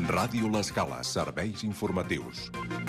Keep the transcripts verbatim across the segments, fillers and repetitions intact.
Ràdio L'Escala, serveis informatius.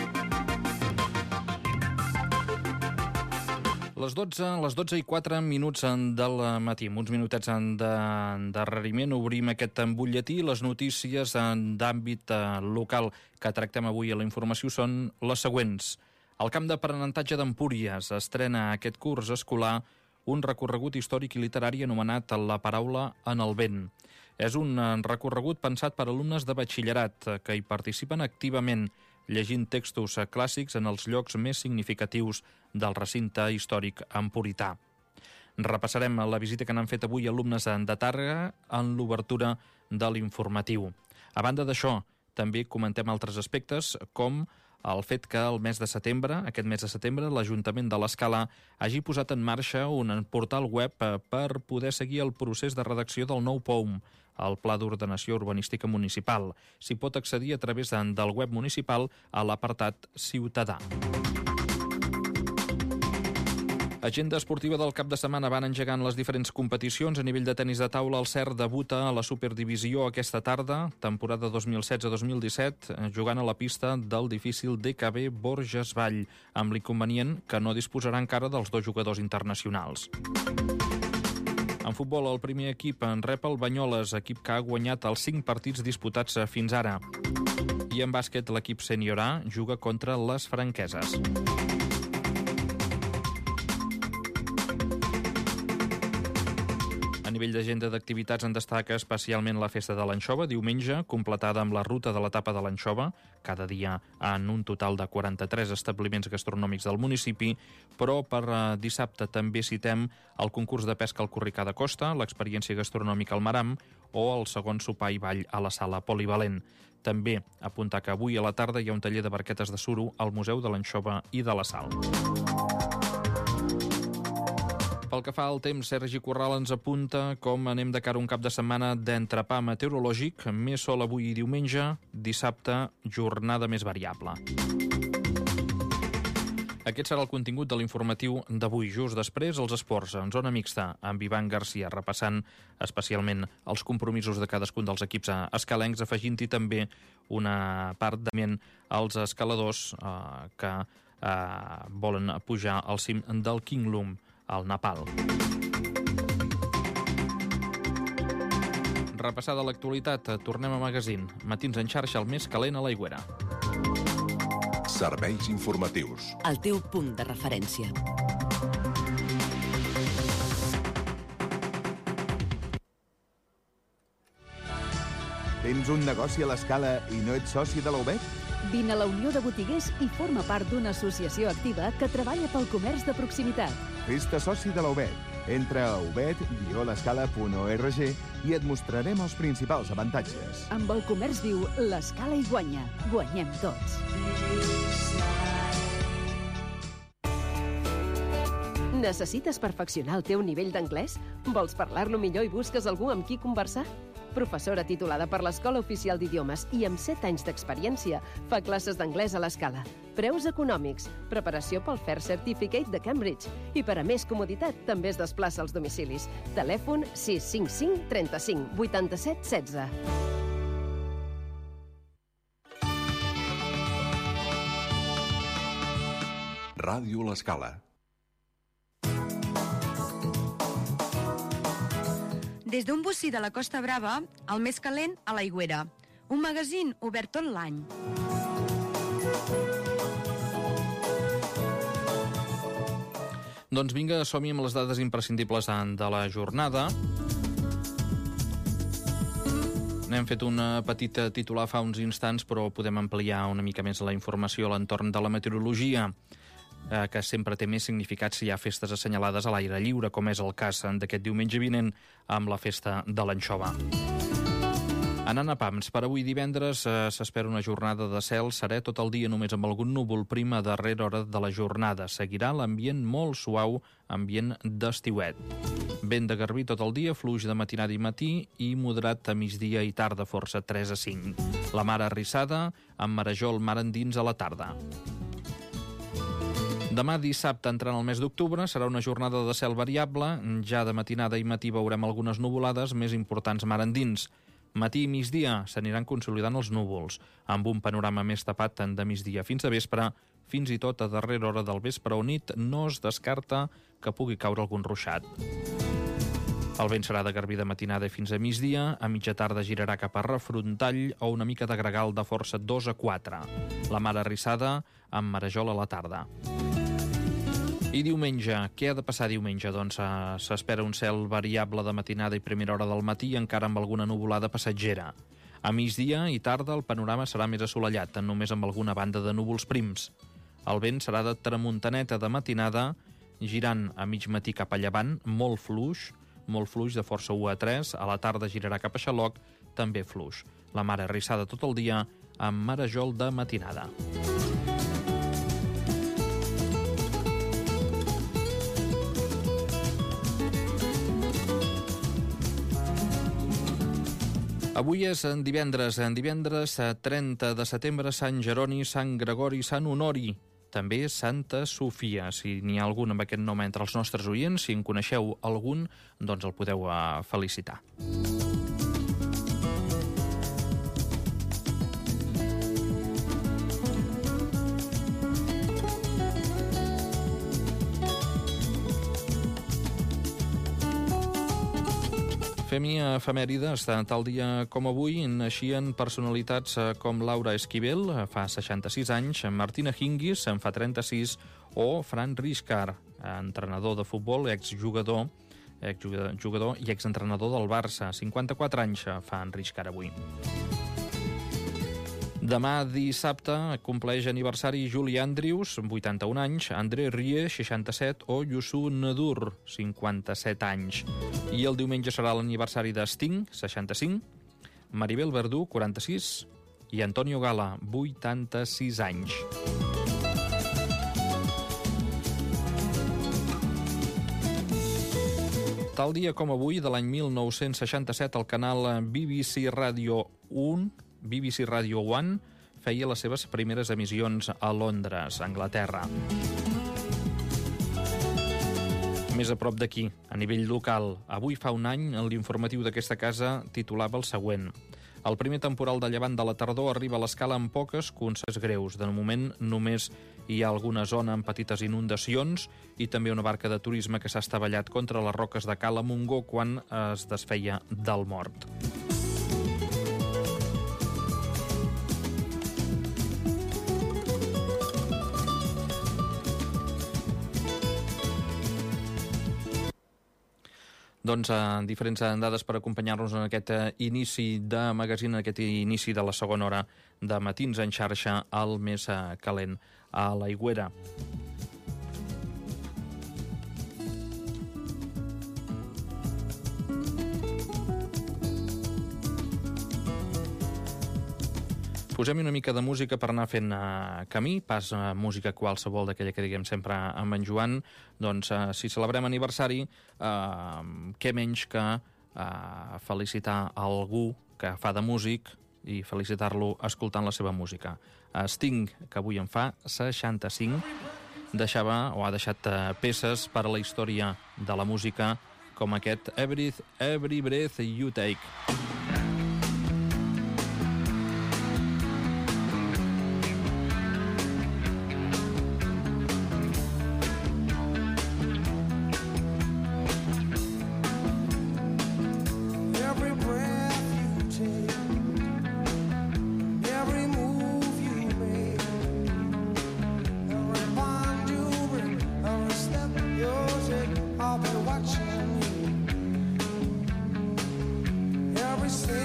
Les dotze, les dotze i quatre minuts del matí, uns minutets d'endarreriment, obrim aquest butlletí. Les notícies d'àmbit local que tractem avui a la informació són les següents. El camp d'aprenentatge d'Empúries estrena aquest curs escolar un recorregut històric i literari anomenat La paraula en el vent. És un recorregut pensat per alumnes de batxillerat que hi participen activament, llegint textos clàssics en els llocs més significatius del recinte històric empurità. Repassarem la visita que n'han fet avui alumnes de Tàrrega en l'obertura de l'informatiu. A banda d'això, també comentem altres aspectes, com el fet que el mes de setembre, aquest mes de setembre, l'Ajuntament de l'Escala hagi posat en marxa un portal web per poder seguir el procés de redacció del nou P O U M, el Pla d'Ordenació Urbanística Municipal. S'hi pot accedir a través del web municipal a l'apartat Ciutadà. Agenda esportiva del cap de setmana. Van engegant les diferents competicions. A nivell de tenis de taula, el C E R debuta a la Superdivisió aquesta tarda, temporada dos mil setze dos mil disset, jugant a la pista del difícil D K B Borges Vall, amb l'inconvenient que no disposarà encara dels dos jugadors internacionals. En futbol, el primer equip en rep el Banyoles, equip que ha guanyat els cinc partits disputats fins ara. I en bàsquet, l'equip sènior A juga contra les Franqueses. A nivell d'agenda d'activitats en destaca especialment la festa de l'anxova, diumenge, completada amb la ruta de l'etapa de l'anxova, cada dia en un total de quaranta-tres establiments gastronòmics del municipi, però per dissabte també citem el concurs de pesca al Corricà de Costa, l'experiència gastronòmica al Maram o el segon sopar i ball a la sala polivalent. També apuntar que avui a la tarda hi ha un taller de barquetes de suro al Museu de l'Anxova i de la Sal. Pel que fa al temps, Sergi Corral ens apunta com anem de cara a un cap de setmana d'entrepà meteorològic, més sol avui i diumenge, dissabte, jornada més variable. Aquest serà el contingut de l'informatiu d'avui. Just després, els esports en zona mixta, amb Ivan Garcia, repassant especialment els compromisos de cadascun dels equips escalencs, afegint-hi també una part de ment als escaladors eh, que eh, volen pujar al cim del Kinglum, al Nepal. Repassada l'actualitat, tornem a magazín. Matins en xarxa, el més calent a l'Aigüera. Serveis informatius. El teu punt de referència. Tens un negoci a l'Escala i no ets soci de la U B E T? Vine a la Unió de Botiguers i forma part d'una associació activa que treballa pel comerç de proximitat. Fes-te soci de la U B E T. Entra a ubet guió l'escala punt org i et mostrarem els principals avantatges. Amb el comerç viu, l'Escala hi guanya. Guanyem tots. Necessites perfeccionar el teu nivell d'anglès? Vols parlar-lo millor i busques algú amb qui conversar? Professora titulada per l'Escola Oficial d'Idiomes i amb set anys d'experiència, fa classes d'anglès a l'Escala. Preus econòmics, preparació pel First Certificate de Cambridge i per a més comoditat també es desplaça als domicilis. Telèfon sis cinc cinc trenta-cinc vuitanta-set setze. Ràdio L'Escala. Des d'un bocí de la Costa Brava, el més calent a l'Aigüera. Un magazín obert tot l'any. Doncs vinga, som-hi amb les dades imprescindibles de la jornada. N'hem fet un petit titular fa uns instants, però podem ampliar una mica més la informació a l'entorn de la meteorologia, que sempre té més significat si hi ha festes assenyalades a l'aire lliure, com és el cas d'aquest diumenge vinent amb la festa de l'anxova. Anant a pams, per avui divendres eh, s'espera una jornada de cel serè tot el dia, només amb algun núvol prim a darrera hora de la jornada. Seguirà l'ambient molt suau, ambient d'estiuet. Vent de garbí tot el dia, fluix de matinada i matí i moderat a migdia i tarda, força tres a cinc. La mar arrissada, amb marejol mar endins a la tarda. Demà dissabte, entrant al mes d'octubre, serà una jornada de cel variable. Ja de matinada i matí veurem algunes nuvolades més importants mar endins. Matí i migdia s'aniran consolidant els núvols, amb un panorama més tapat tant de migdia fins a vespre, fins i tot a darrera hora del vespre o nit no es descarta que pugui caure algun ruixat. El vent serà de garbí de matinada fins a migdia, a mitja tarda girarà cap a refrontall o una mica de gregal de força dos a quatre. La mar arrissada amb marejol a la tarda. I diumenge, què ha de passar diumenge? Doncs eh, s'espera un cel variable de matinada i primera hora del matí, encara amb alguna nuvolada passatgera. A migdia i tarda el panorama serà més assolellat, només amb alguna banda de núvols prims. El vent serà de tramuntaneta de matinada, girant a mig matí cap a llevant, molt fluix, molt fluix de força u a tres, a la tarda girarà cap a xaloc, també fluix. La mar arrissada tot el dia, amb marejol de matinada. Avui és en divendres, en divendres trenta de setembre, Sant Jeroni, Sant Gregori, Sant Honori. També Santa Sofia. Si n'hi ha algun amb aquest nom entre els nostres oients, si en coneixeu algun, doncs el podeu felicitar. Fem-hi efemèrides. Tal dia com avui naixien personalitats com Laura Esquivel, fa seixanta-sis anys, Martina Hingis, en fa trenta-sis, o Fran Rijkaard, entrenador de futbol, exjugador, exjugador i exentrenador del Barça. cinquanta-quatre anys fa en Rijkaard avui. Demà dissabte compleix aniversari Julie Andrews, vuitanta-un anys, André Rieu, seixanta-set, o Youssou N'Dour, cinquanta-set anys. I el diumenge serà l'aniversari de Sting, seixanta-cinc, Maribel Verdú, quaranta-sis, i Antonio Gala, vuitanta-sis anys. Tal dia com avui, de l'any mil nou-cents seixanta-set, el canal B B C Radio un, B B C Radio One, feia les seves primeres emissions a Londres, Anglaterra. Més a prop d'aquí, a nivell local, avui fa un any, l'informatiu d'aquesta casa titulava el següent: el primer temporal de llevant de la tardor arriba a l'escala amb poques conseqüències greus. De moment només hi ha alguna zona amb petites inundacions i també una barca de turisme que s'ha estavellat contra les roques de Cala Montgó quan es desfeia del mort. Doncs eh, diferents dades per acompanyar-nos en aquest eh, inici de magazín, en aquest inici de la segona hora de Matins en xarxa, el més eh, calent a l'Aigüera. Posem una mica de música per anar fent uh, camí, pas uh, música qualsevol d'aquella que diguem sempre amb en Joan. Doncs uh, si celebrem aniversari, uh, què menys que uh, felicitar algú que fa de músic i felicitar-lo escoltant la seva música. Uh, Sting, que avui en fa seixanta-cinc, deixava o ha deixat uh, peces per a la història de la música com aquest Every, Every Breath You Take. I'll be watching you every single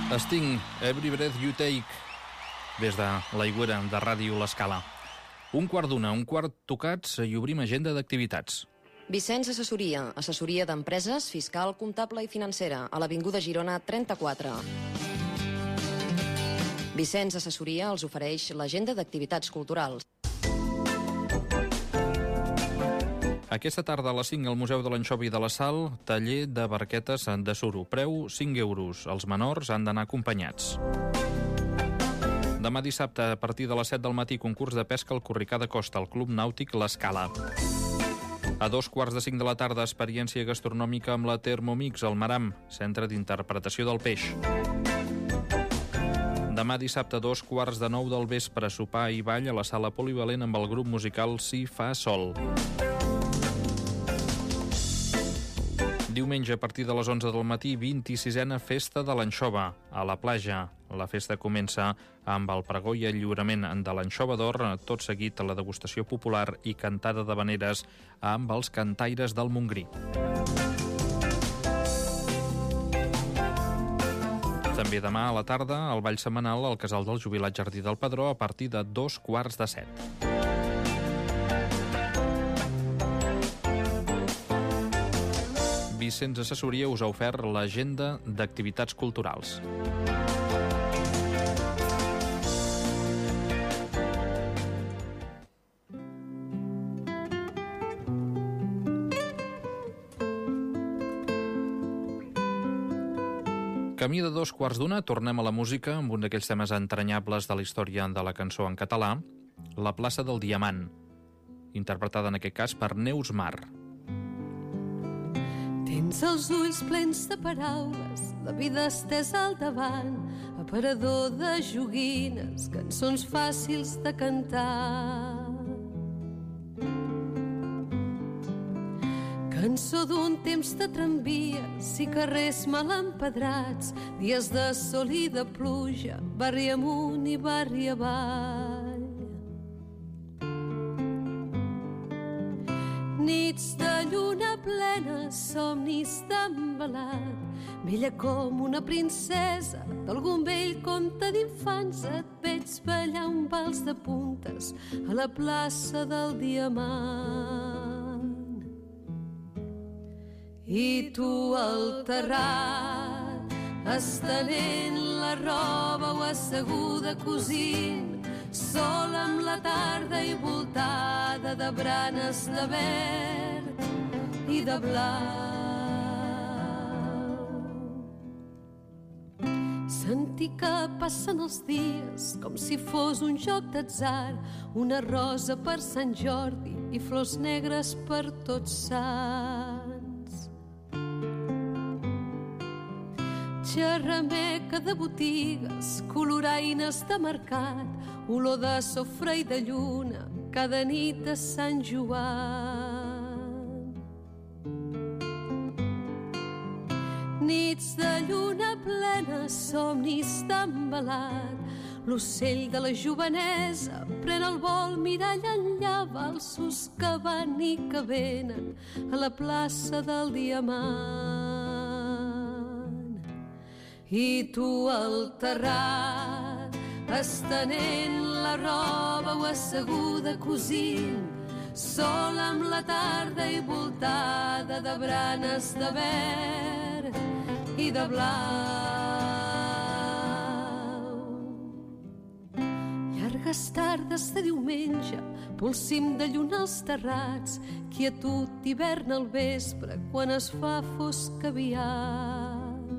Sting, Every Breath You Take, des de l'Aigüera de Ràdio L'Escala. Un quart d'una, un quart tocats i obrim agenda d'activitats. Vicenç Assessoria, assessoria d'empreses, fiscal, comptable i financera, a l'Avinguda Girona trenta-quatre. Vicenç Assessoria els ofereix l'agenda d'activitats culturals. Aquesta tarda a les cinc al Museu de l'Anxova i de la Sal, taller de barquetes de suro. Preu cinc euros. Els menors han d'anar acompanyats. Demà dissabte, a partir de les set del matí, concurs de pesca al Corricà de Costa, al Club Nàutic L'Escala. A dos quarts de cinc de la tarda, experiència gastronòmica amb la Thermomix, al Maram, centre d'interpretació del peix. Demà dissabte, a dos quarts de nou del vespre, sopar i ball a la sala polivalent amb el grup musical Si Fa Sol. Diumenge, a partir de les onze del matí, vint-i-sisena Festa de l'Anxova, a la platja. La festa comença amb el pregó i el lliurament de l'Anxova d'Or, tot seguit a la degustació popular i cantada d'havaneres amb els cantaires del Montgrí. També demà a la tarda, el ball setmanal al Casal del Jubilat Jardí del Pedró a partir de dos quarts de set. Vicenç Assessoria us ha ofert l'agenda d'activitats culturals. Camí de dos quarts d'una, tornem a la música amb un d'aquells temes entranyables de la història de la cançó en català, La plaça del Diamant, interpretada en aquest cas per Neus Mar. Tens els ulls plens de paraules, la vida estesa al davant, aparador de joguines, cançons fàcils de cantar. Cançó d'un temps de tramvies i carrers mal empedrats, dies de sol i de pluja, barri amunt i barri avall. Nits de lluna plena, somnis d'embalat, bella com una princesa d'algun vell conte d'infants, et veig ballar un vals de puntes a la plaça del Diamant. I tu al terrat, estenent la roba o asseguda cosint, sol amb la tarda i voltada de branes de verd i de blau. Sentir que passen els dies com si fos un joc d'atzar, una rosa per Sant Jordi i flors negres per Tots Sants. Xerrameca de botigues, coloraines de mercat, olor de sofre i de lluna cada nit de Sant Joan. Nits de lluna plena, somnis d'embalat, l'ocell de la jovenesa pren el vol, mirall enllà, valsos que van i que venen a la plaça del Diamant. I tu al terrat, estenent la roba o asseguda cosint, sol amb la tarda i voltada de branes de verd i de blau. Llargues tardes de diumenge, pel cim de lluna als terrats, quietud d'hivern al vespre quan es fa fosc aviat.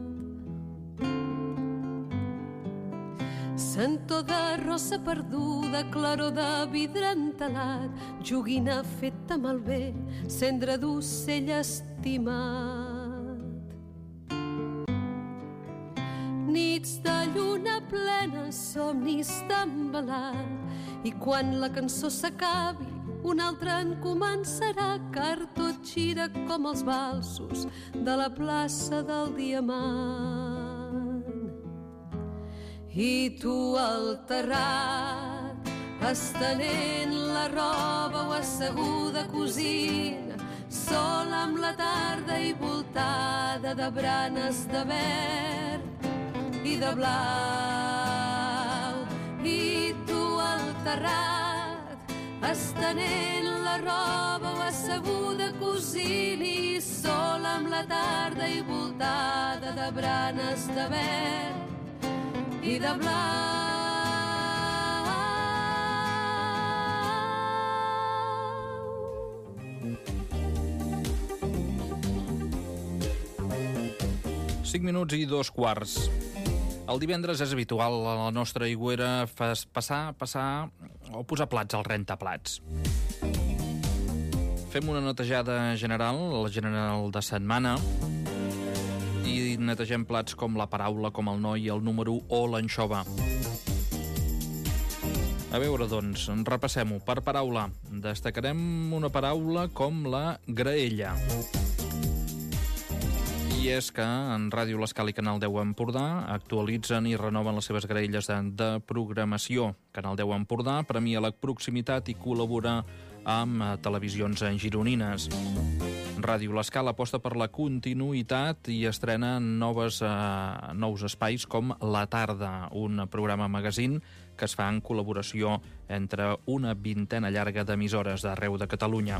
Sentó de rosa perduda, claror de vidre entelat, joguina feta amb el vent, cendra d'ocell estimat. Nits de lluna plena, somnis d'embalat, i quan la cançó s'acabi, un altre en començarà, car tot gira com els valsos de la plaça del Diamant. I tu al terrat, estenent la roba o asseguda cosint, sol amb la tarda i voltada de branes de verd i de blau. I tu al terrat, estenent la roba o asseguda cosint-hi sola amb la tarda i voltada de branes de verd i de blau. cinc minuts i dos quarts. El divendres és habitual a la nostra aigüera passar, passar o posar plats al rentaplats. Fem una netejada general, la general de setmana, i netegem plats com la paraula, com el noi, el número o l'anxova. A veure, doncs, repassem-ho. Per paraula, destacarem una paraula com la graella. I és que en Ràdio L'Escala i Canal deu Empordà actualitzen i renoven les seves graelles de, de programació. Canal deu Empordà premia la proximitat i col·labora amb televisions gironines. Ràdio L'Escala aposta per la continuïtat i estrena noves, eh, nous espais com La Tarda, un programa magazín que es fa en col·laboració entre una vintena llarga d'emissores d'arreu de Catalunya.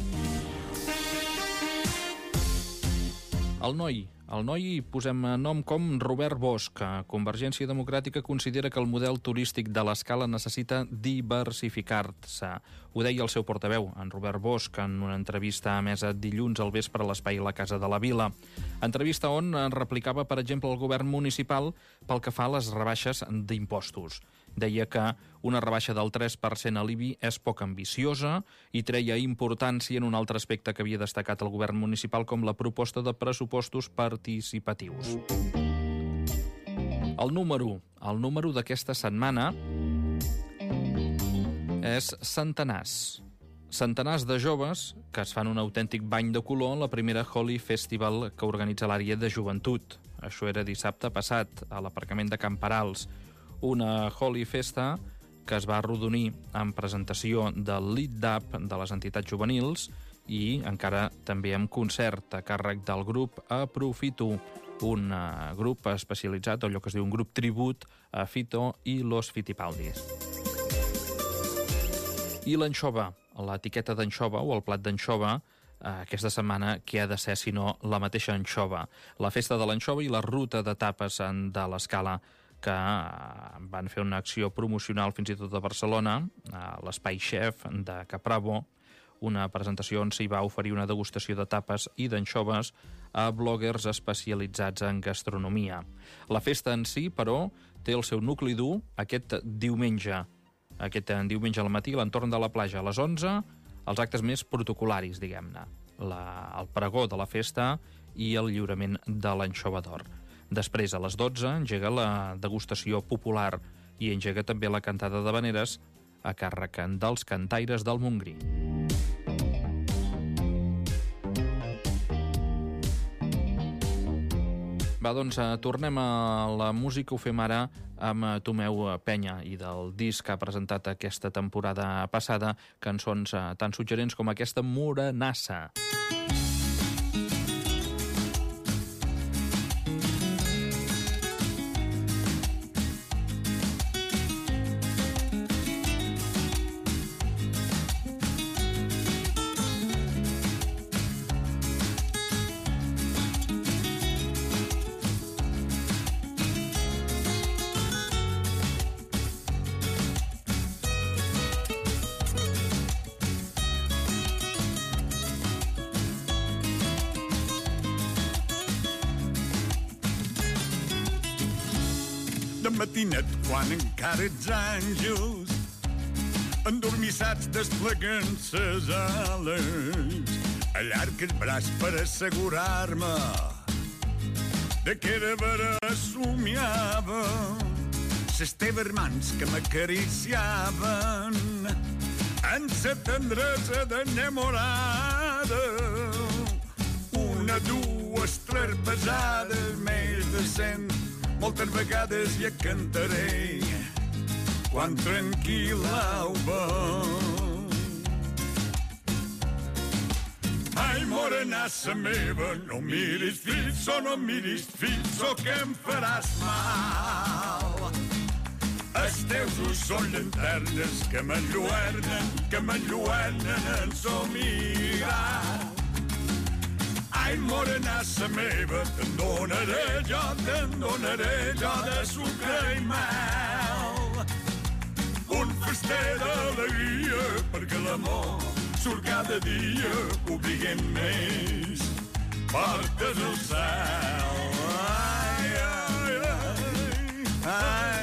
El noi. El noi posem nom com Robert Bosch. Convergència Democràtica considera que el model turístic de l'Escala necessita diversificar-se. Ho deia el seu portaveu, en Robert Bosch, en una entrevista emesa dilluns al vespre a l'espai La Casa de la Vila. Entrevista on replicava, per exemple, el govern municipal pel que fa a les rebaixes d'impostos. Deia que una rebaixa del tres per cent a l'I B I és poc ambiciosa i treia importància en un altre aspecte que havia destacat el govern municipal com la proposta de pressupostos participatius. El número, el número d'aquesta setmana és centenars. Centenars de joves que es fan un autèntic bany de color en la primera Holi Festival que organitza l'àrea de joventut. Això era dissabte passat, a l'aparcament de Camperals. Una Holi Festa que es va arrodonir amb presentació del L I D A P de les entitats juvenils i encara també amb concert a càrrec del grup Aprofito, un uh, grup especialitzat, allò que es diu un grup tribut a Fito i los Fitipaldis. I l'anxova, l'etiqueta d'anxova o el plat d'anxova, uh, aquesta setmana, què ha de ser sinó la mateixa anxova? La festa de l'anxova i la ruta de tapes de l'Escala, que van fer una acció promocional fins i tot a Barcelona, a l'Espai Chef de Capravo, una presentació on s'hi va oferir una degustació de tapes i d'anxoves a bloggers especialitzats en gastronomia. La festa en si, però, té el seu nucli dur aquest diumenge. Aquest diumenge al matí, a l'entorn de la platja, a les onze, els actes més protocolaris, diguem-ne. El pregó de la festa i el lliurament de l'anxova d'or. Després, a les dotze, engega la degustació popular i engega també la cantada d'havaneres a càrrec dels cantaires del Montgrí. Va, doncs, tornem a la música. Ho fem ara amb Tomeu Penya i del disc que ha presentat aquesta temporada passada, cançons tan suggerents com aquesta Morenassa. De matinet, quan encara ets àngels, endormissats desplegant ses ales, allarga el braç per assegurar-me de que de veres somiava ses teves mans que m'acariciaven en sa tendresa d'enamorada. Una, dues, tres pesades, més de cent. Moltes vegades ja cantaré quan tranquil·la ho veu. Ai, morenassa meva, no miris fitxo, no miris fitxo, que em faràs mal. Els teus ulls són llanternes que m'enlluernen, que m'enlluernen en somirar. Ai, morenassa meva, te'n donaré jo, te'n donaré jo de sucre i mel. Un fester d'alegria, perquè l'amor surt cada dia, obliguem més, portes al cel. Ai, ai, ai, ai.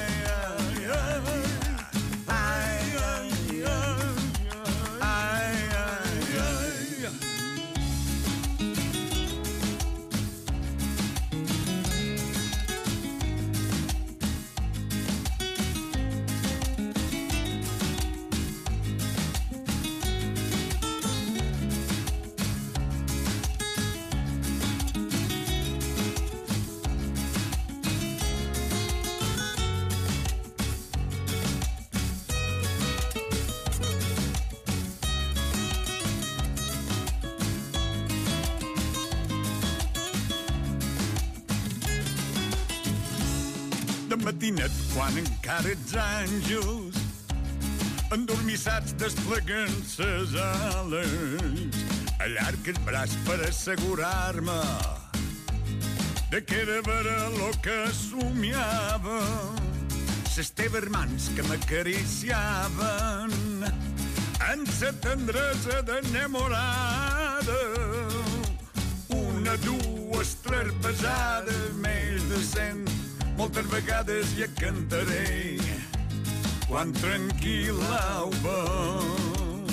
Matinet, quan encara ets àngels, endormissats desplegant ses ales, allarga el braç per assegurar-me de que era vera lo que somiava. Ses teves mans que m'acariciaven en sa tendresa d'enamorada, una, dues, tres pesades, més de cent. Moltes vegades ja cantaré quan tranquil·la ho veu.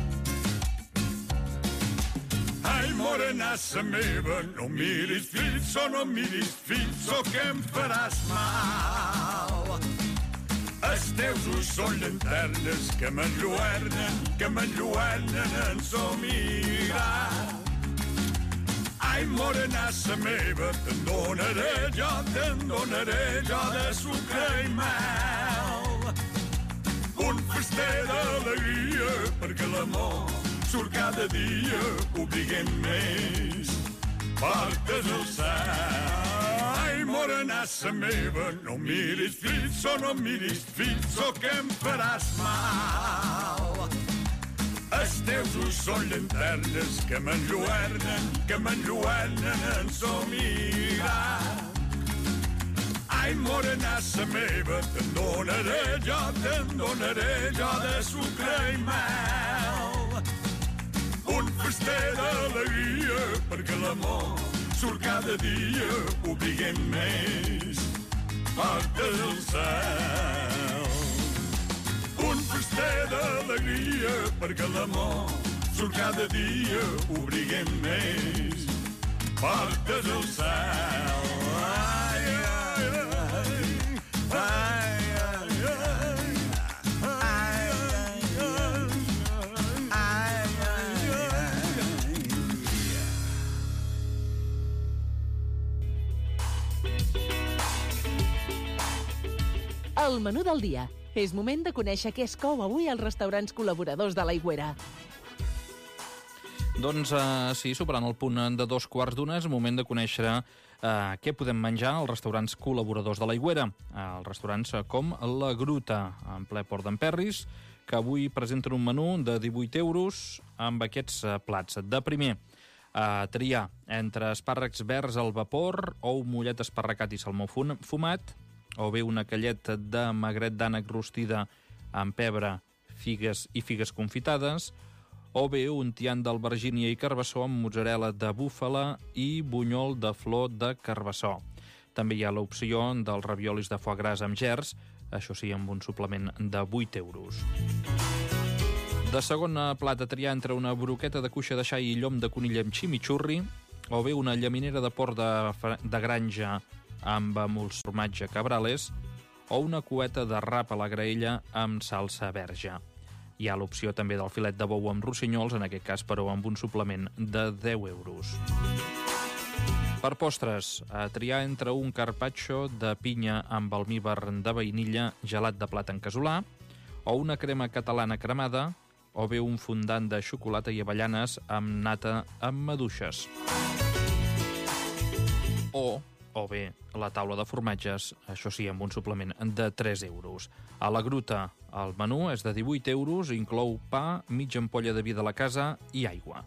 Ai, morenassa meva, no miris fitxo, no miris fitxo, que em faràs mal. Els teus ulls són llanternes que m'enlluernen, que m'enlluernen en somirar. Ai, morenassa meva, te'n donaré jo, te'n donaré jo de sucre i mel. Un fester d'alegria, perquè l'amor surt cada dia, obliguem més, portes al cel. Ai, morenassa meva, no miris fitxo, no miris fitxo, que em faràs mal. Els teus ulls són llanternes que m'enlluernen, que m'enlluernen en somirar. Ai, morenassa meva, te'n donaré jo, te'n donaré jo de sucre i mel. Un fester d'alegria, perquè l'amor surt cada dia, obliguem més, portes al cel. Un fester d'alegria, perquè l'amor surt cada dia, obliguem més, portes al cel. Ai, ai, ai, ai, ai, ai, ai, ai. El menú del dia. És moment de conèixer què es cou avui als restaurants col·laboradors de l'Aigüera. Doncs uh, sí, superant el punt de dos quarts d'una, és moment de conèixer uh, què podem menjar als restaurants col·laboradors de l'Aigüera. Uh, els restaurants uh, com La Gruta, en ple Port d'Emperris, que avui presenten un menú de divuit euros amb aquests uh, plats. De primer, uh, triar entre espàrrecs verds al vapor, ou mullet esparracat i salmó fumat, o bé una callet de magret d'ànec rostida amb pebre, figues i figues confitades, o bé un tiant d'albergínia i carbassó amb mozzarella de búfala i bunyol de flor de carbassó. També hi ha l'opció dels raviolis de foie gras amb gerds, això sí, amb un suplement de vuit euros. De segon plat a triar entre una broqueta de cuixa de xai i llom de conill amb chimichurri, o bé una llaminera de porc de, de granja amb emulsió formatge cabrales, o una cueta de rap a la graella amb salsa verge. Hi ha l'opció també del filet de bou amb rossinyols, en aquest cas, però amb un suplement de deu euros. Per postres, a triar entre un carpaccio de pinya amb almívar de vainilla, gelat de plàtan casolà, o una crema catalana cremada, o bé un fondant de xocolata i avellanes amb nata amb maduixes. O, o bé la taula de formatges, això sí, amb un suplement de tres euros. A la Gruta, el menú és de divuit euros, inclou pa, mitja ampolla de vi de la casa i aigua.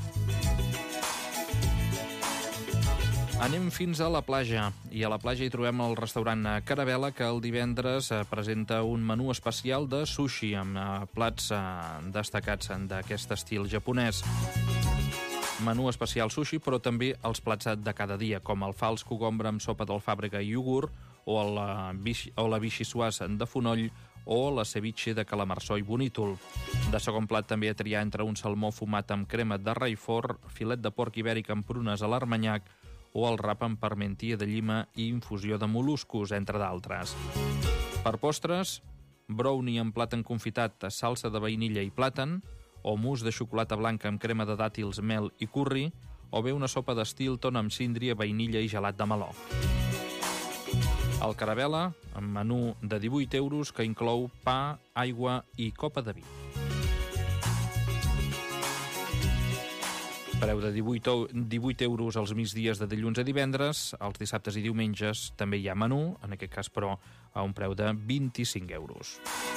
Anem fins a la platja, i a la platja hi trobem el restaurant Caravela, que el divendres presenta un menú especial de sushi amb plats destacats d'aquest estil japonès. Menú especial sushi, però també els plats de cada dia, com el fals cogombre amb sopa d'alfàbrega i iogurt, o la, o la vichyssoise de fonoll, o la ceviche de calamarsó i bonítol. De segon plat també a triar entre un salmó fumat amb crema de raifort, filet de porc ibèric amb prunes a l'armanyac, o el rap amb parmentia de llima i infusió de mol·luscos, entre d'altres. Per postres, brownie amb plàtan confitat, salsa de vainilla i plàtan, o mousse de xocolata blanca amb crema de dàtils, mel i curri, o bé una sopa de Stilton amb síndria, vainilla i gelat de meló. El Caravela, amb menú de divuit euros, que inclou pa, aigua i copa de vi. Preu de divuit euros els migdies de dilluns a divendres, els dissabtes i diumenges també hi ha menú, en aquest cas, però, a un preu de vint-i-cinc euros.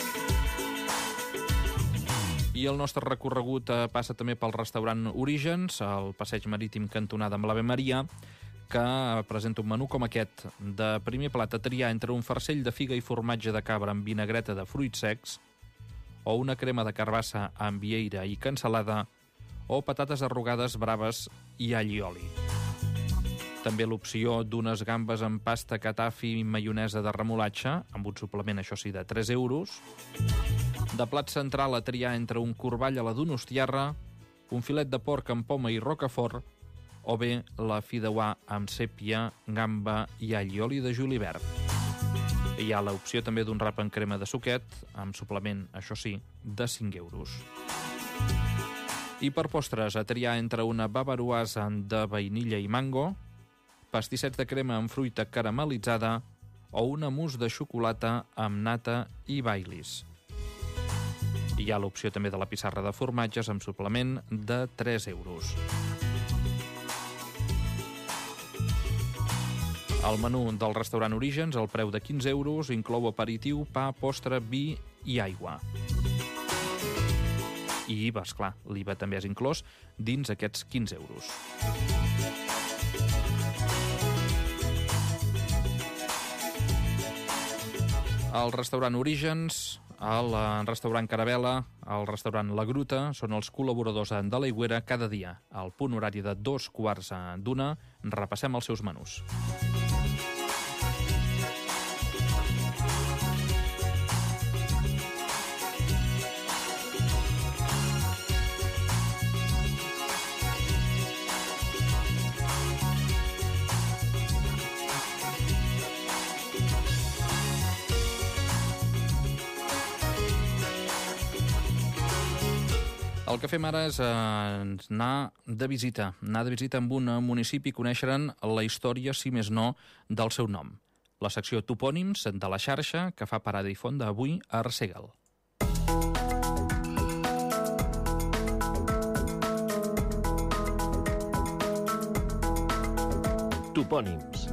I el nostre recorregut passa també pel restaurant Orígens, al passeig marítim cantonada amb l'Ave Maria, que presenta un menú com aquest, de primer plat a triar entre un farcell de figa i formatge de cabra amb vinagreta de fruits secs, o una crema de carbassa amb vieira i cansalada, o patates arrugades braves i all i oli. També l'opció d'unes gambes amb pasta catafi i maionesa de remolatge, amb un suplement, això sí, de tres euros. De plat central a triar entre un corball a la donostiarra, un filet de porc amb poma i rocafort, o bé la fideuà amb sèpia, gamba i all i oli de julivert. Hi ha l'opció també d'un rap en crema de suquet, amb suplement, això sí, de cinc euros. I per postres, a triar entre una bavaroise de vainilla i mango, pastissets de crema amb fruita caramelitzada o una mousse de xocolata amb nata i baileys. Hi ha l'opció també de la pissarra de formatges amb suplement de tres euros. El menú del restaurant Orígens, al preu de quinze euros, inclou aperitiu, pa, postre, vi i aigua. I I V A, esclar, l'I V A també és inclòs dins aquests quinze euros. El restaurant Orígens, el restaurant Caravela, el restaurant La Gruta són els col·laboradors de l'Aigüera cada dia. Al punt horari de dos quarts d'una repassem els seus menús. El que fem ara és eh, anar de visita, anar de visita amb un municipi i conèixer-en la història, si més no, del seu nom. La secció Topònims de la xarxa que fa parada i fonda avui a Arsèguel. Topònims.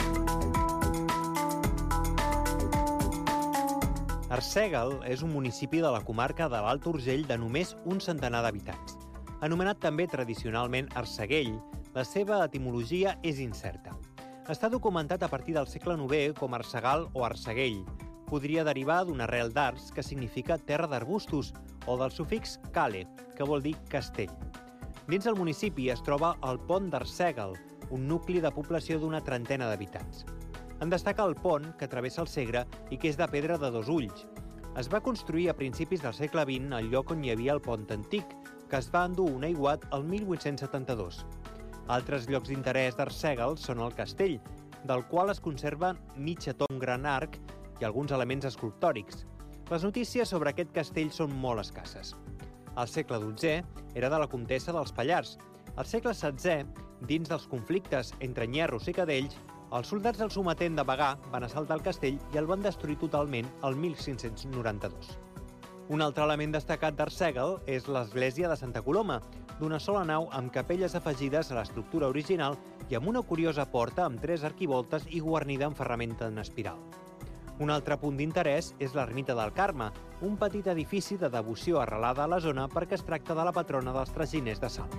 Arsèguel és un municipi de la comarca de l'Alt Urgell de només un centenar d'habitants. Anomenat també tradicionalment Arseguell, la seva etimologia és incerta. Està documentat a partir del segle novè com Arsegal o Arseguell. Podria derivar d'una arrel d'ars que significa terra d'arbustos o del sufix cale, que vol dir castell. Dins del municipi es troba el Pont d'Arsèguel, un nucli de població d'una trentena d'habitants. En destaca el pont que travessa el Segre i que és de pedra de dos ulls. Es va construir a principis del segle vint al lloc on hi havia el pont antic, que es va endur un aiguat el mil vuit-cents setanta-dos. Altres llocs d'interès d'Arsèguel són el castell, del qual es conserva mig ató un gran arc i alguns elements escultòrics. Les notícies sobre aquest castell són molt escasses. Al segle dotzè era de la comtessa dels Pallars. Al segle setzè, dins dels conflictes entre nyerros i cadells, els soldats del sometent de Bagà van assaltar el castell i el van destruir totalment el mil cinc-cents noranta-dos. Un altre element destacat d'Arsèguel és l'església de Santa Coloma, d'una sola nau amb capelles afegides a l'estructura original i amb una curiosa porta amb tres arquivoltes i guarnida amb ferramenta en espiral. Un altre punt d'interès és l'ermita del Carme, un petit edifici de devoció arrelada a la zona perquè es tracta de la patrona dels traginers de Salt.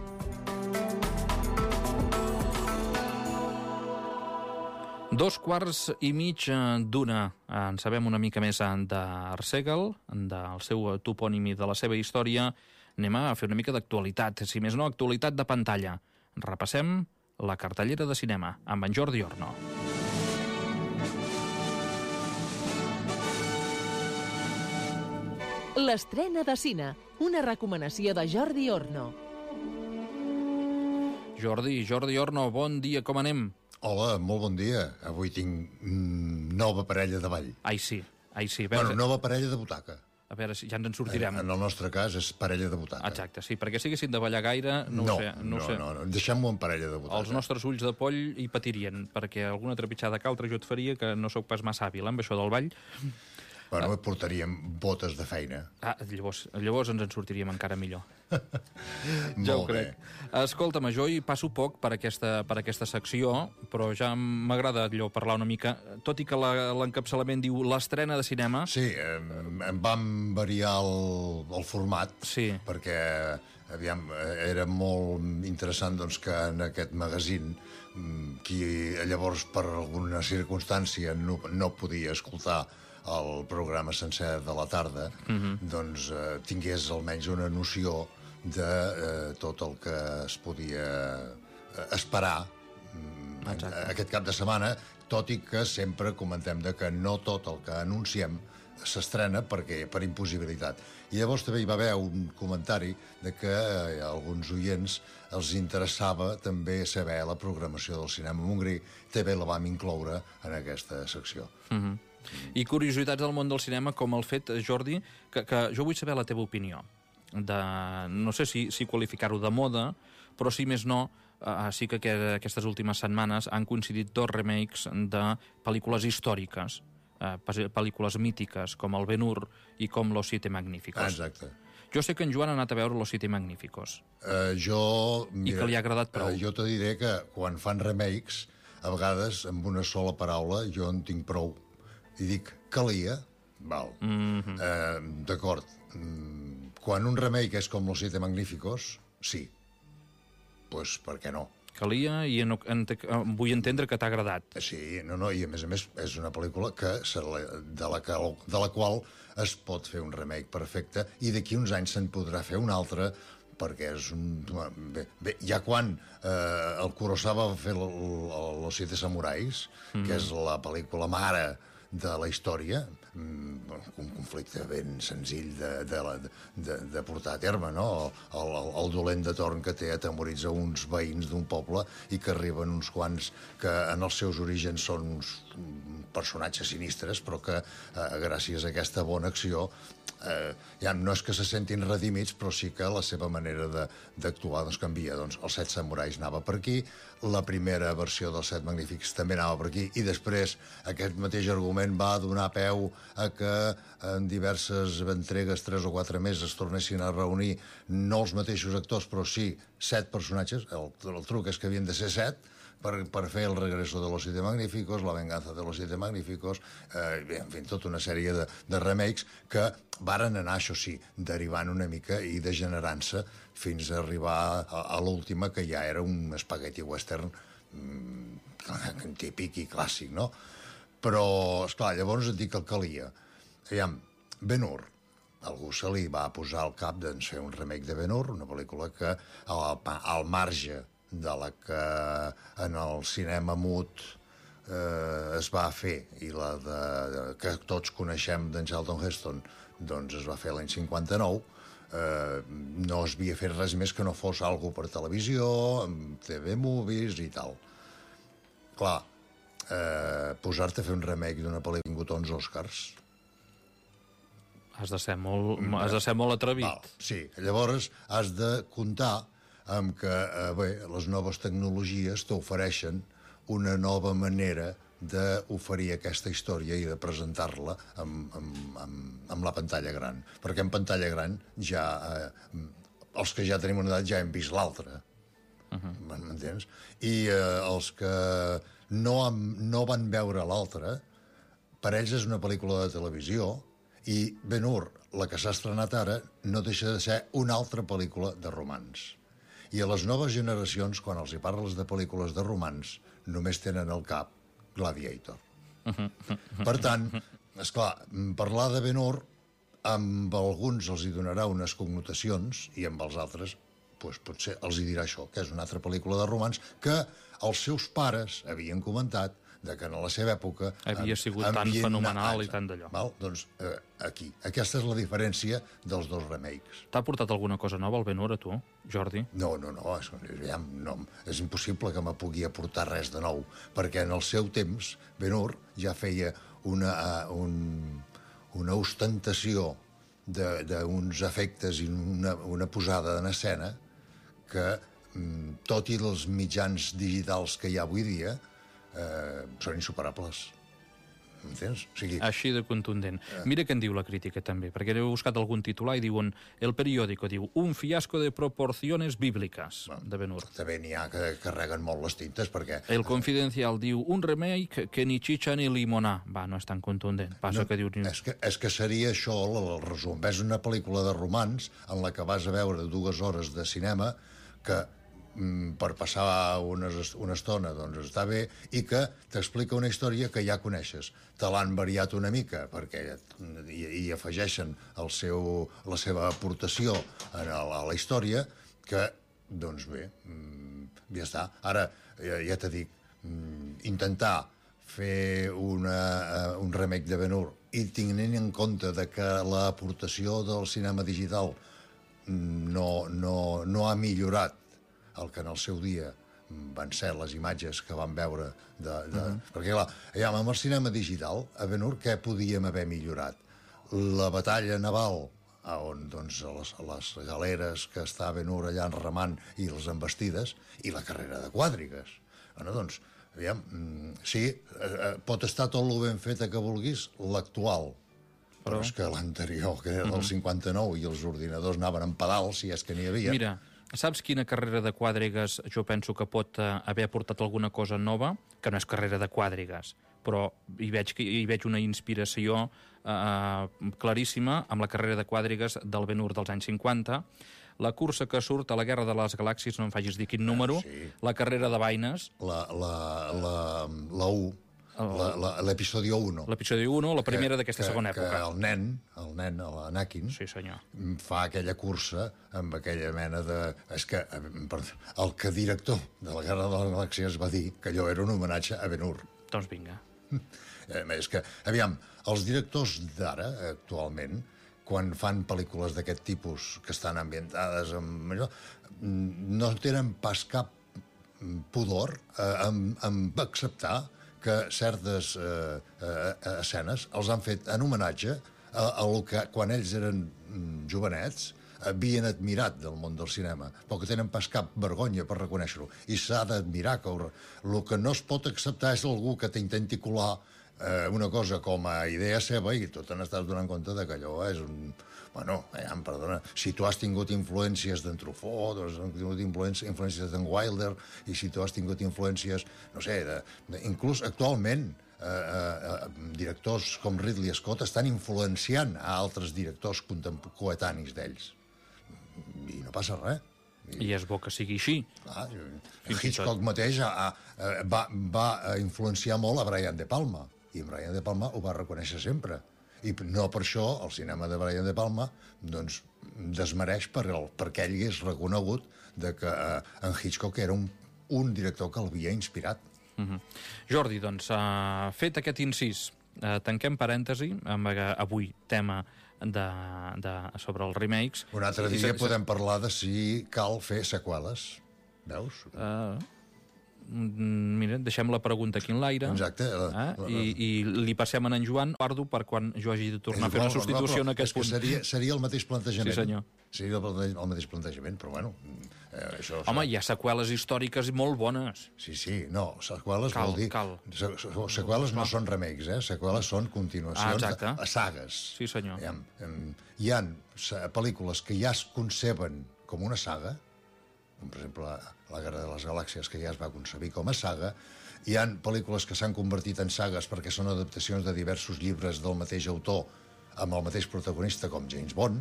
Dos quarts i mig d'una. En sabem una mica més d'Arsèguel, del seu topònim i de la seva història. Anem a fer una mica d'actualitat, si més no, actualitat de pantalla. Repassem la cartellera de cinema amb en Jordi Orno. L'estrena de cine, una recomanació de Jordi Orno. Jordi, Jordi Orno, bon dia, com anem? Hola, molt bon dia. Avui tinc mm, nova parella de ball. Ai, sí, ai, sí. Veure... Bueno, nova parella de butaca. A veure, si ja ens en sortirem. En, en el nostre cas és parella de butaca. Exacte, sí, perquè si haguessin de ballar gaire, no, no ho sé. No, no, ho sé. no, no, deixem-ho en parella de butaca. Els nostres ulls de poll hi patirien, perquè alguna trepitjada que altra jo et faria, que no sóc pas massa hàbil amb això del ball. Bueno, ah. portaríem botes de feina. Ah, llavors, llavors ens en sortiríem encara millor. Ja ho crec. Escolta'm, jo hi passo poc per aquesta, per aquesta secció, però ja m'agrada allò parlar una mica, tot i que l'encapçalament diu l'estrena de cinema. Sí, em, em vam variar el, el format, sí. perquè aviam, era molt interessant doncs, que en aquest magazín qui llavors per alguna circumstància no, no podia escoltar el programa sencer de la tarda, uh-huh. doncs eh, tingués almenys una noció de eh, tot el que es podia esperar en aquest cap de setmana, tot i que sempre comentem de que no tot el que anunciem s'estrena perquè per impossibilitat. I llavors també hi va haver un comentari de que eh, a alguns oients els interessava també saber la programació del cinema montgrí, també la vam incloure en aquesta secció. Uh-huh. I curiositats del món del cinema, com el fet, Jordi, que, que jo vull saber la teva opinió. De, no sé si, si qualificar-ho de moda, però si més no, eh, sí que aquestes últimes setmanes han coincidit dos remakes de pel·lícules històriques, eh, pel·lícules mítiques, com el Ben-Hur i com Los Siete Magníficos. Exacte. Jo sé que en Joan ha anat a veure Los Siete Magníficos. Uh, jo... Mira, I que li ha agradat prou. Uh, jo te diré que quan fan remakes, a vegades, amb una sola paraula, jo en tinc prou. I dic, calia, val. Mm-hmm. eh, D'acord. Mm, quan un remake és com Los Siete Magníficos, sí. Doncs pues, per què no? Calia i en, en, en, vull entendre que t'ha agradat. Sí, no, no, i a més a més és una pel·lícula que, de, la, de la qual es pot fer un remake perfecte i d'aquí uns anys se'n podrà fer un altre perquè és un... Bé, bé ja quan eh, el Kurosawa va fer el, el, Los Siete Samurais, mm. que és la pel·lícula mare de la història, un conflicte ben senzill de, de, de, de portar a terme, no? El, el, el dolent de torn que té atemoritza uns veïns d'un poble i que arriben uns quants que en els seus orígens són uns personatges sinistres, però que eh, gràcies a aquesta bona acció eh, ja no és que se sentin redimits, però sí que la seva manera d'actuar doncs, canvia. Doncs els Set Samurais anava per aquí, la primera versió dels Set Magnífics també anava per aquí, i després aquest mateix argument va donar peu a que en diverses entregues, tres o quatre més, es tornessin a reunir no els mateixos actors, però sí set personatges. El, el truc és que havien de ser set, Per, per fer el regreso de los Siete Magníficos, la venganza de los Siete Magníficos, eh, en fi, tota una sèrie de, de remakes que varen anar, això sí, derivant una mica i degenerant-se fins a arribar a, a l'última, que ja era un spaghetti western mm, típic i clàssic, no? Però, esclar, llavors et dic el que calia. Aviam, Ben-Hur, algú se li va posar al cap de fer un remake de Ben-Hur, una pel·lícula que al, al marge de la que en el cinema mut eh, es va fer i la de, de, que tots coneixem d'en Charlton Heston doncs es va fer l'any cinquanta-nou, eh, no es havia fet res més que no fos algo per televisió, T V Movies i tal. Clar, eh, posar-te a fer un remake d'una pel·lícula que ha tingut onze Oscars. Has de ser molt, has de ser molt atrevit. Val, sí, llavors has de comptar amb que eh, bé, les noves tecnologies t'ofereixen una nova manera d'oferir aquesta història i de presentar-la amb, amb, amb, amb la pantalla gran. Perquè en pantalla gran ja... Eh, els que ja tenim una edat ja hem vist l'altra. Uh-huh. M'entens? I eh, els que no, no van veure l'altra, per ells és una pel·lícula de televisió i Ben-Hur, la que s'ha estrenat ara, no deixa de ser una altra pel·lícula de romans. I a les noves generacions, quan els hi parles de pel·lícules de romans, només tenen al cap Gladiator. Per tant, esclar, parlar de Ben-Hur amb alguns els hi donarà unes connotacions i amb els altres doncs, potser els hi dirà això, que és una altra pel·lícula de romans que els seus pares havien comentat de que en la seva època... Havia sigut tan fenomenal i tant d'allò. Val? Doncs eh, aquí. Aquesta és la diferència dels dos remakes. T'ha portat alguna cosa nova al Ben-Hur, a tu, Jordi? No, no, no, és, ja, no. És impossible que me pugui aportar res de nou, perquè en el seu temps Ben-Hur ja feia una, uh, un, una ostentació d'uns efectes i una, una posada en escena que, tot i els mitjans digitals que hi ha avui dia, eh, són insuperables. M'entens? O sigui... Així de contundent. Eh. Mira què en diu la crítica, també, perquè he buscat algun titular i diuen El Periódico diu un fiasco de proporciones bíbliques, bueno, de Ben-Hur. També n'hi ha que carreguen molt les tintes, perquè... El Confidencial diu un remake que ni chicha ni limonar. Va, no és tan contundent. Passa no, que diu... És que, és que seria això el, el resum. Ves una pel·lícula de romans en la que vas a veure dues hores de cinema que per passar una, una estona doncs està bé i que t'explica una història que ja coneixes. Te l'han variat una mica perquè i, i afegeixen el seu, la seva aportació a la, a la història que, doncs bé, ja està. Ara, ja, ja t'he dit, intentar fer una, un remake de Ben-Hur i tenint en compte de que l'aportació del cinema digital no, no, no ha millorat el que en el seu dia van ser les imatges que vam veure de... de... Uh-huh. Perquè, clar, ja, amb el cinema digital, a Ben-Hur, què podíem haver millorat? La batalla naval, on, doncs, les, les galeres que està Ben-Hur allà remant i les embestides, i la carrera de quàdrigues. Bueno, doncs, aviam, sí, eh, pot estar tot el ben fet que vulguis, l'actual, però, però és que l'anterior, que era del uh-huh. cinquanta-nou, i els ordinadors anaven en pedals, si és que n'hi havia... Mira, saps quina carrera de quàdrigues jo penso que pot eh, haver aportat alguna cosa nova? Que no és carrera de quàdrigues, però hi veig, hi veig una inspiració eh, claríssima amb la carrera de quàdrigues del Ben-Hur dels anys cinquanta, la cursa que surt a la Guerra de les Galàxies, no em facis dir quin número, ah, sí. La carrera de vaines... La, la, la, la U. L'episodi u. L'episodi u, la primera d'aquesta segona època. Que el nen, el nen, l'Anakin, sí, senyor, fa aquella cursa amb aquella mena de... És que el que director de la Guerra de les Galàxies va dir que allò era un homenatge a Ben-Hur. Doncs vinga. És que, aviam, els directors d'ara, actualment, quan fan pel·lícules d'aquest tipus que estan ambientades amb allò, no tenen pas cap pudor en, en acceptar que certes eh, eh, escenes els han fet en homenatge a, a el que, quan ells eren jovenets, havien admirat del món del cinema, però que tenen pas cap vergonya per reconèixer-ho. I s'ha d'admirar que el que no es pot acceptar és algú que t'intenti colar eh, una cosa com a idea seva i tu te n'estàs donant compte de que allò és un... Bueno, ja em perdona, si tu has tingut influències d'en Truffaut, has tingut influències d'en Wilder, i si tu has tingut influències, no sé, de, de, inclús actualment, eh, eh, directors com Ridley Scott estan influenciant a altres directors coetanis d'ells. I no passa res. I és bo que sigui així. Clar, Hitchcock mateix ha, ha, va, va influenciar molt a Brian De Palma, i Brian De Palma ho va reconèixer sempre. I no per això el cinema de Brian De Palma doncs, desmereix per el, perquè ell és reconegut de que eh, en Hitchcock era un, un director que l'havia inspirat. Uh-huh. Jordi, doncs, uh, fet aquest incís, uh, tanquem parèntesi amb uh, avui tema de, de, sobre els remakes. Un altre dia I, podem parlar de si cal fer seqüeles. Veus? Uh, mira, deixem la pregunta aquí en l'aire. Exacte. Eh? I, I li passem a en Joan Pardo per quan jo hagi de tornar a fer una substitució en aquest punt. Seria, seria el mateix plantejament. Sí, senyor. Seria el, el mateix plantejament, però bueno... Eh, això, Home, hi ha seqüeles històriques molt bones. Sí, sí, no, seqüeles cal, vol dir... Cal, Seqüeles no són remakes, eh? Seqüeles són continuacions ah, a sagues. Sí, senyor. Hi ha, hi ha pel·lícules que ja es conceben com una saga, com per exemple La Guerra de les Galàxies, que ja es va concebir com a saga. Hi ha pel·lícules que s'han convertit en sagues perquè són adaptacions de diversos llibres del mateix autor amb el mateix protagonista, com James Bond.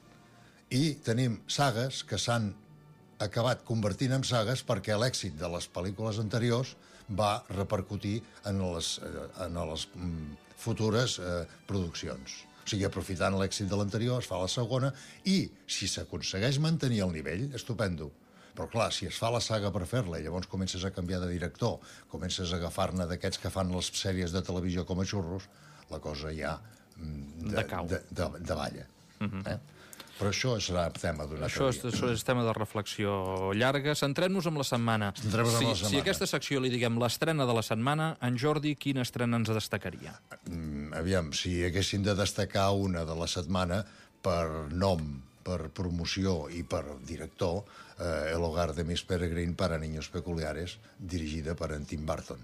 I tenim sagues que s'han acabat convertint en sagues perquè l'èxit de les pel·lícules anteriors va repercutir en les, en les futures eh, produccions. O sigui, aprofitant l'èxit de l'anterior, es fa la segona, i si s'aconsegueix mantenir el nivell, estupendo. Però clar, si es fa la saga per fer-la i llavors comences a canviar de director, comences a agafar-ne d'aquests que fan les sèries de televisió com a xurros, la cosa ja de, de cau. De, de, de balla. Uh-huh. eh? Però això serà tema d'un altre dia. Això és tema de reflexió llarga. Centrem-nos en la setmana. Centrem-nos si, en la setmana. Si aquesta secció li diguem l'estrena de la setmana, en Jordi, quina estrena ens destacaria? Mm, aviam, si haguéssim de destacar una de la setmana per nom, per promoció i per director, eh, El hogar de Miss Peregrine para niños peculiares, dirigida per en Tim Burton.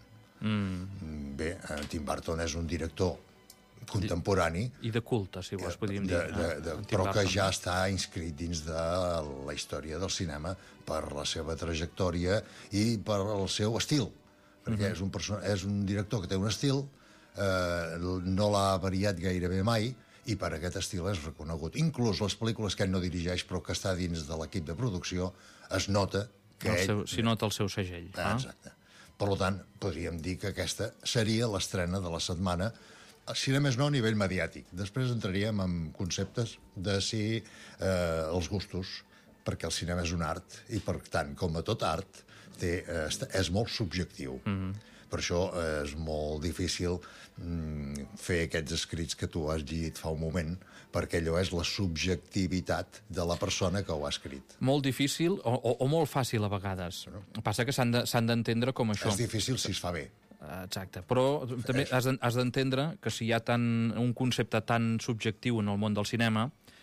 Mm. Bé, en Tim Burton és un director contemporani. I de culte, si vols, podríem dir. De, de, de, però que ja està inscrit dins de la història del cinema per la seva trajectòria i per el seu estil. Perquè uh-huh. és, un person és un director que té un estil, eh, no l'ha variat gairebé mai, i per aquest estil és reconegut. Inclús les pel·lícules que ell no dirigeix, però que està dins de l'equip de producció, es nota que el ell... seu, si nota el seu segell. Ah, exacte. Per tant, podríem dir que aquesta seria l'estrena de la setmana, si no més no a nivell mediàtic. Després entraríem en conceptes de si eh, els gustos, perquè el cinema és un art, i per tant, com a tot art, té, eh, és molt subjectiu. Mm-hmm. Per això eh, és molt difícil mm, fer aquests escrits que tu has llegit fa un moment, perquè allò és la subjectivitat de la persona que ho ha escrit. Molt difícil o, o, o molt fàcil a vegades. No? Passa que s'han d'entendre de, com això. És difícil si es fa bé. Exacte, però també has d'entendre que si hi ha tant, un concepte tan subjectiu en el món del cinema,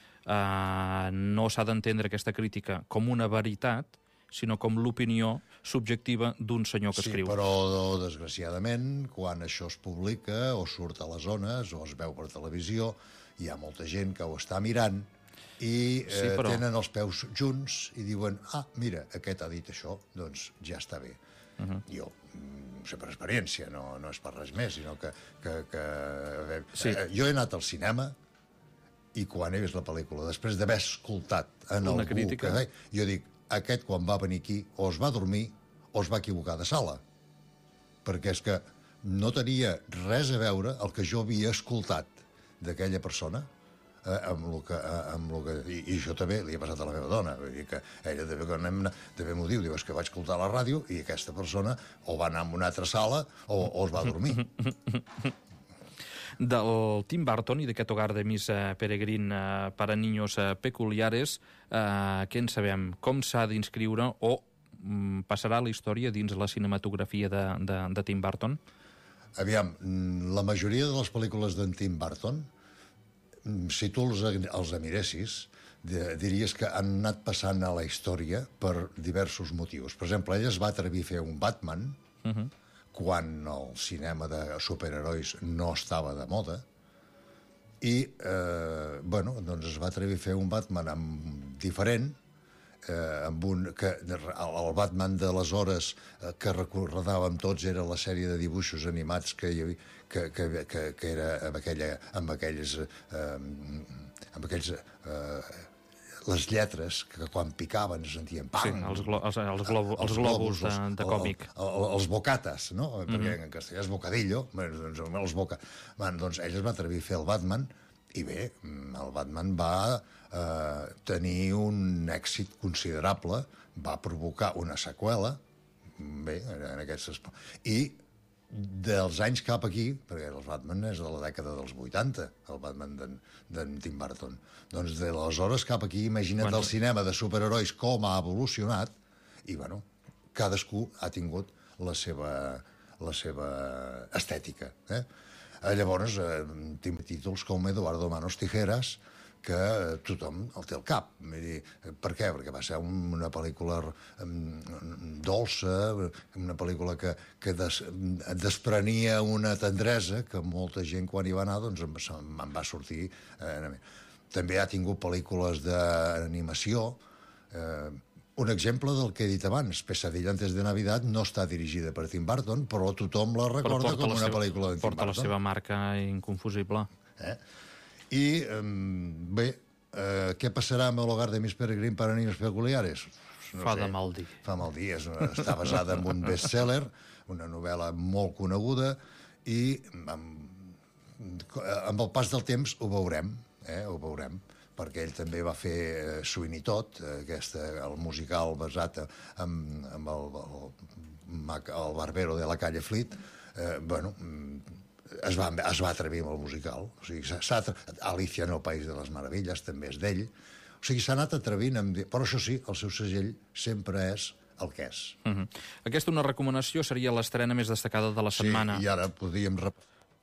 eh, no s'ha d'entendre aquesta crítica com una veritat, sinó com l'opinió subjectiva d'un senyor que sí, escriu. Sí, però desgraciadament, quan això es publica o surt a les zones o es veu per televisió, hi ha molta gent que ho està mirant i eh, sí, però... tenen els peus junts i diuen, ah, mira, aquest ha dit això, doncs ja està bé. Uh-huh. Jo, no sé per experiència, no, no és per res més, sinó que... que, que eh, sí. eh, jo he anat al cinema i quan he vist la pel·lícula, després d'haver escoltat en una algú crítica, que... Jo dic, aquest quan va venir aquí o es va dormir o es va equivocar de sala. Perquè és que no tenia res a veure el que jo havia escoltat d'aquella persona eh, amb el que... Eh, amb el que i, I això també li ha passat a la meva dona. Vull dir que ella també, quan anem, també m'ho diu, diu, és que vaig escoltar la ràdio i aquesta persona o va anar a una altra sala o, o es va dormir. Del Tim Burton i d'aquest hogar de Miss Peregrine para niños peculiares, eh, què en sabem? Com s'ha d'inscriure o mm, passarà la història dins la cinematografia de, de, de Tim Burton? Aviam, la majoria de les pel·lícules d'en Tim Burton, si tu els, els miressis, diries que han anat passant a la història per diversos motius. Per exemple, ell es va atrevir a fer un Batman, uh-huh. quan el cinema de superherois no estava de moda, i eh, bueno, doncs es va atrevir a fer un Batman amb, diferent, eh, amb un, que, el Batman d'aleshores eh, que recordàvem tots era la sèrie de dibuixos animats que hi havia, que, que, que, que era amb, aquella, amb aquells... Eh, amb aquells eh, les lletres, que quan picaven es sentien pam! Sí, els, glo els, els, globo els, els globus de, de còmic. El, el, els bocates, no? Mm-hmm. Perquè en castellà és bocadillo. Bueno, doncs, els boca... bueno, doncs ell es va atrevir a fer el Batman i bé, el Batman va eh, tenir un èxit considerable, va provocar una seqüela, bé, en aquests... I dels anys cap aquí, perquè el Batman és de la dècada dels vuitanta, el Batman d'en Tim Burton, doncs de l'aleshores cap aquí, imagina't bueno. el cinema de superherois com ha evolucionat, i bueno, cadascú ha tingut la seva, la seva estètica. Eh? Llavors, eh, tinc títols com Eduardo Manos Tijeras, que tothom el té al cap. Vull dir, per què? Perquè va ser una pel·lícula dolça, una pel·lícula que, que des, desprenia una tendresa que molta gent, quan hi va anar, doncs em va sortir. Eh, també ha tingut pel·lícules d'animació. Eh, un exemple del que he dit abans, Pesadilla antes de Navidad no està dirigida per Tim Burton, però tothom la recorda com una seva, pel·lícula de Tim porta Burton. Porta la seva marca inconfusible. Eh? I, bé, eh, què passarà amb El hogar de Miss Peregrine para niños peculiares? No Fa sé. de mal dir. Fa mal dir. És una, està basada en un best-seller, una novel·la molt coneguda, i amb, amb el pas del temps ho veurem, eh? ho veurem, perquè ell també va fer eh, Sweeney Todd, aquesta, el musical basat en, en el, el, el barbero de la calle Fleet. Eh, bueno, es va, es va atrevir amb el musical. O sigui, s'ha, Alicia en el País de les Meravilles també és d'ell. O sigui, s'ha anat atrevint amb... Però això sí, el seu segell sempre és el que és. Uh -huh. Aquesta una recomanació seria l'estrena més destacada de la setmana. Sí, i ara podríem... Rep...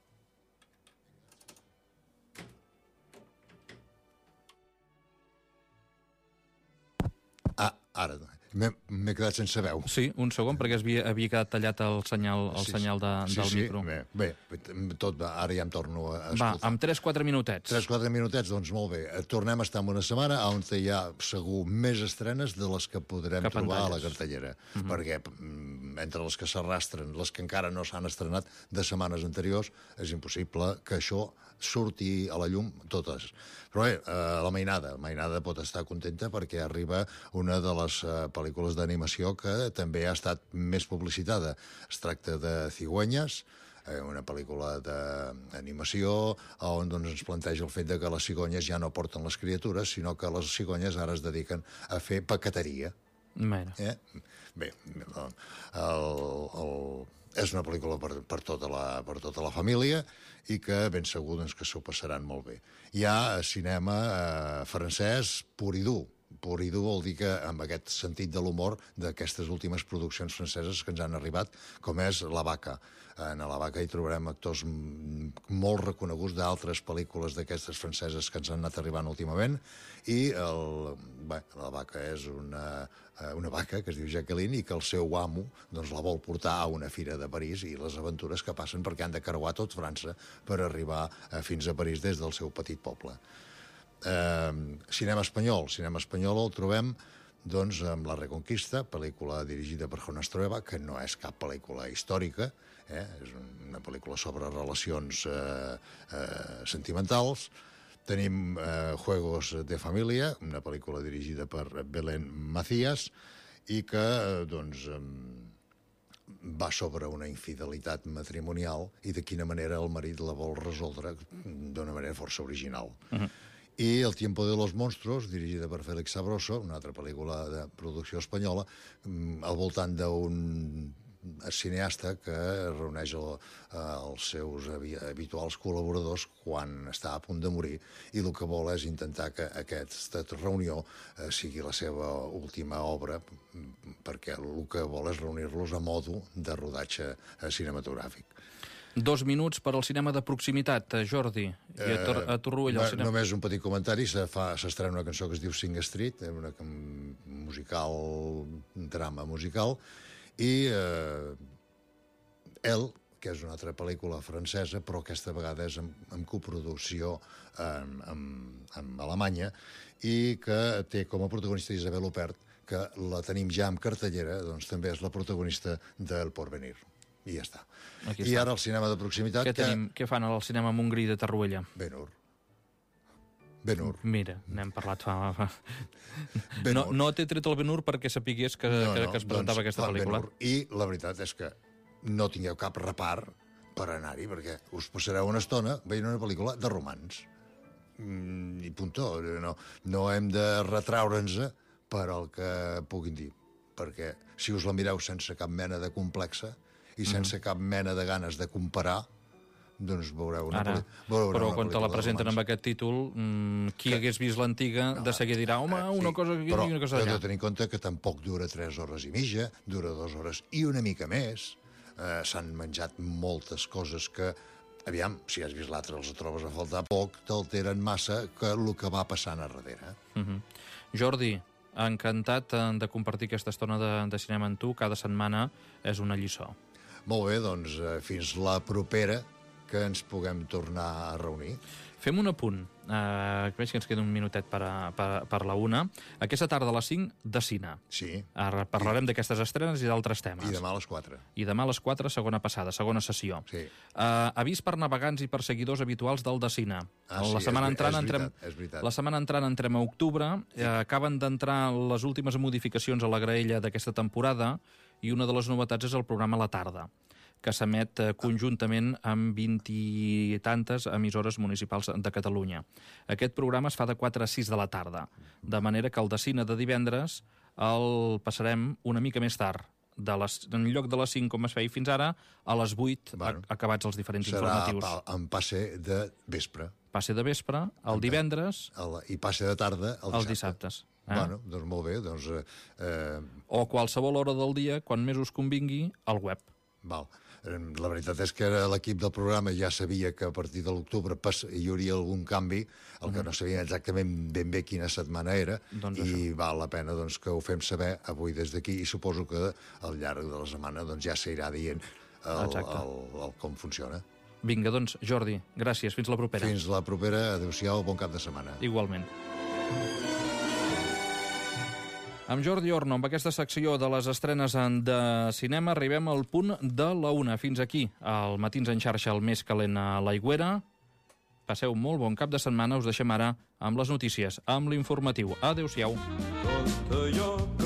Ah, ara... M'he quedat sense veu. Sí, un segon, perquè havia, havia quedat tallat el senyal, el sí, senyal de, sí, del sí, micro. Bé, bé, tot va, ara ja em torno a escoltar. Va, amb tres quatre minutets. tres quatre minutets, doncs molt bé. Tornem a estar en una setmana on hi ha segur més estrenes de les que podrem que trobar a la cartellera. Uh -huh. Perquè entre les que s'arrastren, les que encara no s'han estrenat de setmanes anteriors, és impossible que això surti a la llum totes. Però bé, eh, la Mainada. La Mainada pot estar contenta perquè arriba una de les eh, pel·lícules d'animació que també ha estat més publicitada. Es tracta de Cigüeñas, eh, una pel·lícula d'animació on doncs, ens planteja el fet de que les cigonyes ja no porten les criatures, sinó que les cigonyes ara es dediquen a fer paqueteria. Mira. Eh? Bé, el, el, és una pel·lícula per, per, tota la, per tota la família i que ben segur doncs, que s'ho passaran molt bé. Hi ha cinema eh, francès pur i dur. Pur i dur vol dir que amb aquest sentit de l'humor d'aquestes últimes produccions franceses que ens han arribat, com és La Vaca. En La Vaca hi trobarem actors molt reconeguts d'altres pel·lícules d'aquestes franceses que ens han anat arribant últimament, i el, bé, La Vaca és una, una vaca que es diu Jacqueline i que el seu amo doncs, la vol portar a una fira de París, i les aventures que passen perquè han de creuar tot França per arribar fins a París des del seu petit poble. Eh, cinema espanyol. Cinema espanyol el trobem doncs, amb La Reconquista, pel·lícula dirigida per Jonas Trueba, que no és cap pel·lícula històrica, eh? És una pel·lícula sobre relacions eh, eh, sentimentals. Tenim eh, Juegos de Família, una pel·lícula dirigida per Belén Macías, i que eh, doncs, eh, va sobre una infidelitat matrimonial i de quina manera el marit la vol resoldre d'una manera força original. Uh-huh. I El tiempo de los monstruos, dirigida per Félix Sabroso, una altra pel·lícula de producció espanyola, al voltant d'un cineasta que reuneix el, els seus habituals col·laboradors quan està a punt de morir, i el que vol és intentar que aquesta reunió sigui la seva última obra, perquè el que vol és reunir-los a modo de rodatge cinematogràfic. Dos minuts per al cinema de proximitat, Jordi, i a, Tor a Torroella. Eh, només un petit comentari. S'estrena una cançó que es diu Sing Street, una musical, un drama musical, i eh, El, que és una altra pel·lícula francesa, però aquesta vegada és en, en coproducció amb, amb, amb Alemanya, i que té com a protagonista Isabel Huppert, que la tenim ja en cartellera, doncs també és la protagonista d'El Porvenir. I ja està. Aquí I està. Ara el cinema de proximitat... Què, tenim, que... què fan al cinema Montgrí de Torroella? Ben-Hur. Ben-Hur. Mira, n'hem parlat fa... fa... No, no t'he tret el Ben-Hur perquè sapigués que, no, que, que es presentava doncs, aquesta pel·lícula. I la veritat és que no tingueu cap repart per anar-hi, perquè us passareu una estona veient una pel·lícula de romans. Mm, I puntó. No, no hem de retraure'ns per al que puguin dir, perquè si us la mireu sense cap mena de complexa i sense mm. cap mena de ganes de comparar, doncs veureu una Ara, veureu però una quan te la presenten amb aquest títol, mmm, qui que... hagués vist l'antiga no, de seguida dirà, home, eh, una sí, cosa aquí i una cosa allà. Però heu de tenir en compte que tampoc dura tres hores i mitja, dura dues hores i una mica més. eh, s'han menjat moltes coses que, aviam, si has vist l'altre, els trobes a faltar poc, t'alteren massa que el que va passant a darrere. Uh -huh. Jordi, encantat de compartir aquesta estona de, de cinema amb tu. Cada setmana és una lliçó. Molt bé, doncs eh, fins la propera que ens puguem tornar a reunir. Fem un apunt. Uh, veig que ens queda un minutet per, a, per, per la una. Aquesta tarda a les cinc, de cine. Sí. Ara parlarem d'aquestes estrenes i d'altres temes. I demà a les quatre. I demà a les quatre, segona passada, segona sessió. Sí. Uh, avís per navegants i per seguidors habituals del de cine. Ah, la sí, setmana és, entrant és entrem, veritat, és veritat. La setmana entrant entrem a octubre. Eh, acaben d'entrar les últimes modificacions a la graella d'aquesta temporada i una de les novetats és el programa La Tarda, que s'emet eh, conjuntament amb vint i tantes emissores municipals de Catalunya. Aquest programa es fa de quatre a sis de la tarda, de manera que el de cine de divendres el passarem una mica més tard, de les, en lloc de les cinc, com es feia fins ara, a les vuit, bueno, acabats els diferents serà informatius. Serà en passe de vespre. Passe de vespre, el divendres... El, I passe de tarda el els dissabte. dissabtes. Eh? Bueno, doncs molt bé. Doncs, eh... O qualsevol hora del dia, quan més us convingui, al web. Val. La veritat és que l'equip del programa ja sabia que a partir de l'octubre hi hauria algun canvi, el que no sabia exactament ben bé quina setmana era, doncs i això. Val la pena doncs, que ho fem saber avui des d'aquí, i suposo que al llarg de la setmana doncs, ja s'irà dient el, el, el com funciona. Vinga, doncs, Jordi, gràcies. Fins la propera. Fins la propera. Adéu-siau, bon cap de setmana. Igualment. Amb Jordi Orno, amb aquesta secció de les estrenes de cinema, arribem al punt de la una. Fins aquí, el Matins en xarxa, el més calent a l'Aigüera. Passeu molt bon cap de setmana. Us deixem ara amb les notícies, amb l'informatiu. Adéu-siau. Tot allò